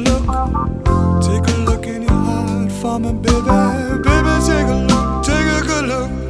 Take a look in your heart for me, baby. Baby, take a look, take a good look.